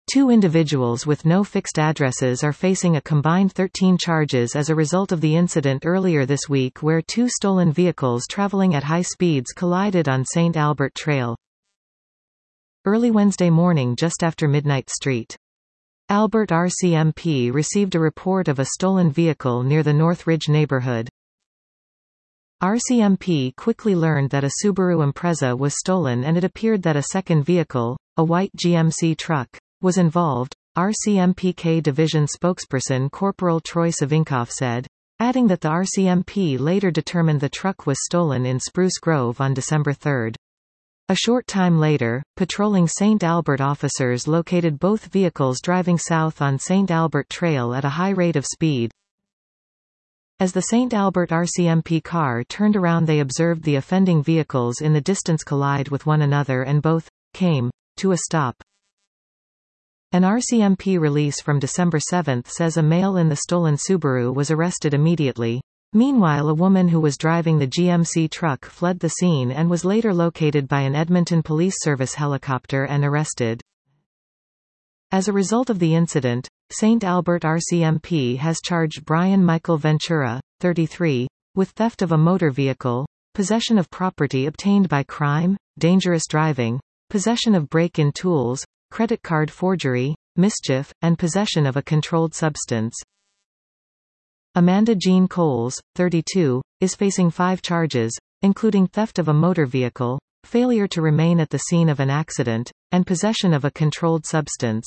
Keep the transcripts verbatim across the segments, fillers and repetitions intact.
Two individuals with no fixed addresses are facing a combined thirteen charges as a result of the incident earlier this week where two stolen vehicles traveling at high speeds collided on Saint Albert Trail. Early Wednesday morning just after midnight St Albert R C M P received a report of a stolen vehicle near the Northridge neighborhood. R C M P quickly learned that a Subaru Impreza was stolen and it appeared that a second vehicle, a white G M C truck, was involved, R C M P K Division spokesperson Corporal Troy Savinkoff said, adding that the R C M P later determined the truck was stolen in Spruce Grove on December third. A short time later, patrolling Saint Albert officers located both vehicles driving south on Saint Albert Trail at a high rate of speed. As the Saint Albert R C M P car turned around, they observed the offending vehicles in the distance collide with one another and both came to a stop. An R C M P release from December seventh says a male in the stolen Subaru was arrested immediately. Meanwhile, a woman who was driving the G M C truck fled the scene and was later located by an Edmonton Police Service helicopter and arrested. As a result of the incident, Saint Albert R C M P has charged Brian Michael Ventura, thirty-three, with theft of a motor vehicle, possession of property obtained by crime, dangerous driving, possession of break-in tools, credit card forgery, mischief, and possession of a controlled substance. Amanda Jean Coles, thirty-two, is facing five charges, including theft of a motor vehicle, failure to remain at the scene of an accident, and possession of a controlled substance.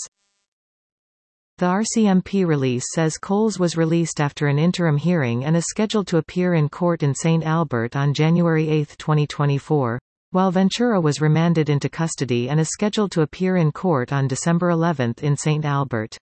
The R C M P release says Coles was released after an interim hearing and is scheduled to appear in court in Saint Albert on January eighth twenty twenty-four, while Ventura was remanded into custody and is scheduled to appear in court on December eleventh in Saint Albert.